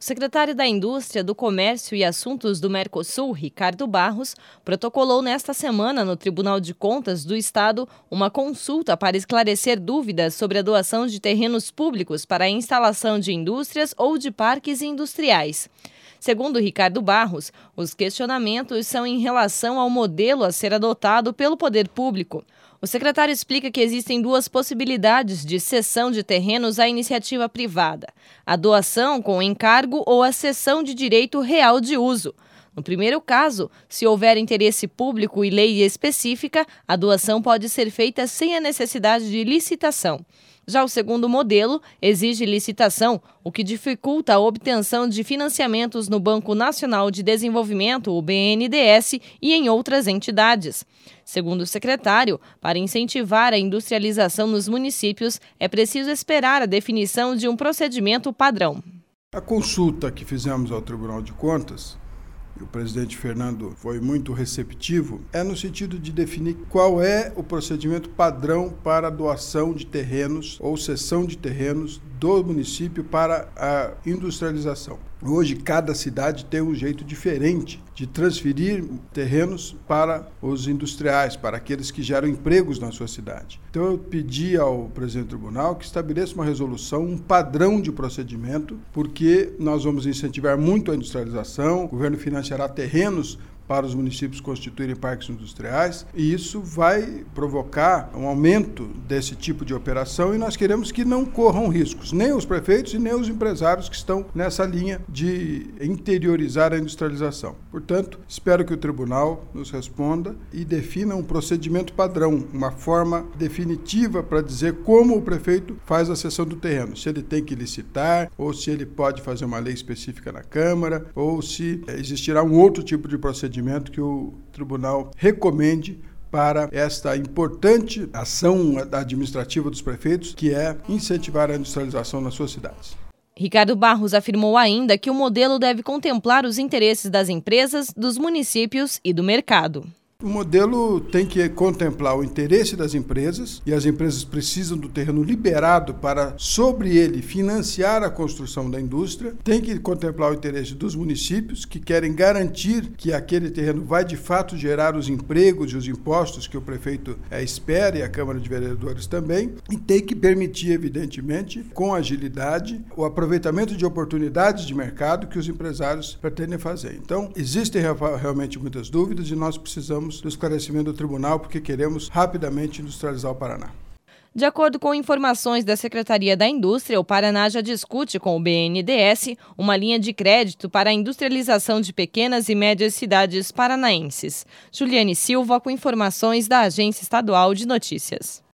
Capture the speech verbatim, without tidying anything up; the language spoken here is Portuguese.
O secretário da Indústria, do Comércio e Assuntos do Mercosul, Ricardo Barros, protocolou nesta semana no Tribunal de Contas do Estado uma consulta para esclarecer dúvidas sobre a doação de terrenos públicos para a instalação de indústrias ou de parques industriais. Segundo Ricardo Barros, os questionamentos são em relação ao modelo a ser adotado pelo poder público. O secretário explica que existem duas possibilidades de cessão de terrenos à iniciativa privada: a doação com encargo ou a cessão de direito real de uso. No primeiro caso, se houver interesse público e lei específica, a doação pode ser feita sem a necessidade de licitação. Já o segundo modelo exige licitação, o que dificulta a obtenção de financiamentos no Banco Nacional de Desenvolvimento, o B N D E S, e em outras entidades. Segundo o secretário, para incentivar a industrialização nos municípios, é preciso esperar a definição de um procedimento padrão. A consulta que fizemos ao Tribunal de Contas, e o presidente Fernando foi muito receptivo, é no sentido de definir qual é o procedimento padrão para a doação de terrenos ou cessão de terrenos do município para a industrialização. Hoje, cada cidade tem um jeito diferente de transferir terrenos para os industriais, para aqueles que geram empregos na sua cidade. Então, eu pedi ao presidente do tribunal que estabeleça uma resolução, um padrão de procedimento, porque nós vamos incentivar muito a industrialização, o governo financiará terrenos para os municípios constituírem parques industriais, e isso vai provocar um aumento desse tipo de operação, e nós queremos que não corram riscos, nem os prefeitos e nem os empresários que estão nessa linha de interiorizar a industrialização. Portanto, espero que o tribunal nos responda e defina um procedimento padrão, uma forma definitiva para dizer como o prefeito faz a cessão do terreno, se ele tem que licitar, ou se ele pode fazer uma lei específica na Câmara, ou se existirá um outro tipo de procedimento que o tribunal recomende para esta importante ação administrativa dos prefeitos, que é incentivar a industrialização nas suas cidades. Ricardo Barros afirmou ainda que o modelo deve contemplar os interesses das empresas, dos municípios e do mercado. O modelo tem que contemplar o interesse das empresas, e as empresas precisam do terreno liberado para, sobre ele, financiar a construção da indústria. Tem que contemplar o interesse dos municípios, que querem garantir que aquele terreno vai, de fato, gerar os empregos e os impostos que o prefeito é, espera, e a Câmara de Vereadores também. E tem que permitir, evidentemente, com agilidade, o aproveitamento de oportunidades de mercado que os empresários pretendem fazer. Então, existem realmente muitas dúvidas e nós precisamos do esclarecimento do tribunal, porque queremos rapidamente industrializar o Paraná. De acordo com informações da Secretaria da Indústria, o Paraná já discute com o B N D E S uma linha de crédito para a industrialização de pequenas e médias cidades paranaenses. Juliane Silva, com informações da Agência Estadual de Notícias.